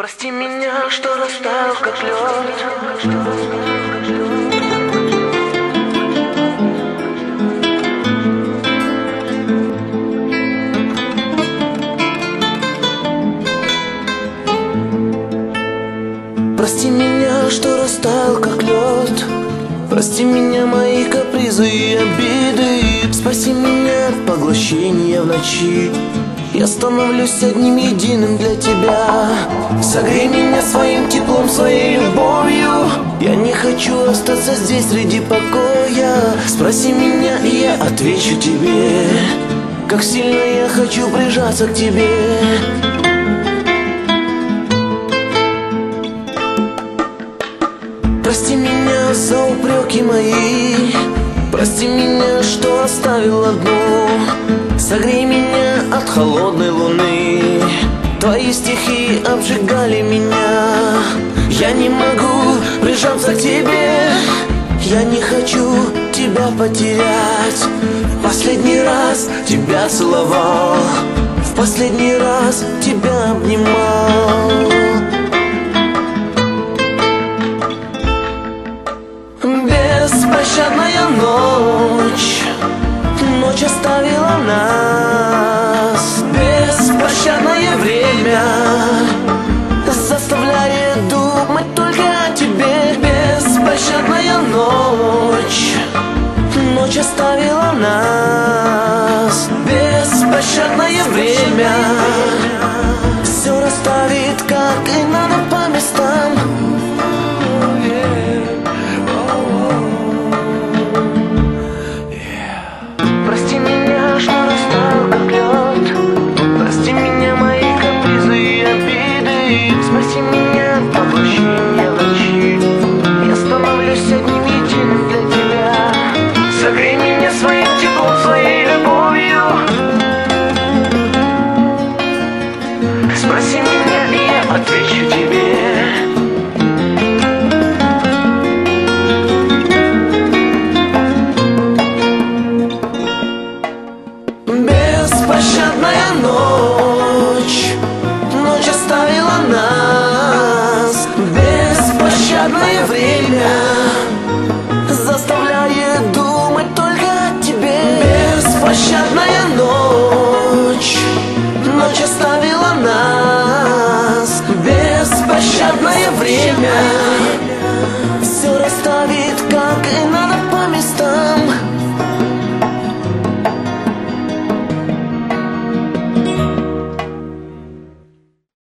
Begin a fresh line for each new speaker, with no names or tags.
Прости меня, что растаял как лед. Прости меня, что растаял как лед. Прости меня, мои капризы и обиды. Спаси меня от поглощения в ночи. Я становлюсь одним единым для тебя. Согрей меня своим теплом, своей любовью. Я не хочу остаться здесь среди покоя. Спроси меня, и я отвечу тебе, как сильно я хочу прижаться к тебе. Прости меня за упреки мои. Прости меня, что оставил одну. Согрей меня от холодной луны. Твои стихи обжигали меня. Я не могу прижаться к тебе. Я не хочу тебя потерять. В последний раз тебя целовал, в последний раз тебя обнимал. Беспощадная ночь, ночь оставила нас. Беспощадное время заставляет думать только о тебе. Беспощадная ночь, ночь оставила нас. Беспощадное время все расставит, как и надо, по местам. Прости меня, что растаял как лед. Прости меня, мои капризы и обиды. Спаси меня от поглощения в ночи. Я становлюсь одним единым для тебя. Согрей меня своим теплом, своей любовью. Спроси меня, и я отвечу тебе. Беспощадная ночь, ночь оставила нас. Беспощадное время заставляет думать только о тебе. Беспощадная ночь, ночь оставила нас. Беспощадное время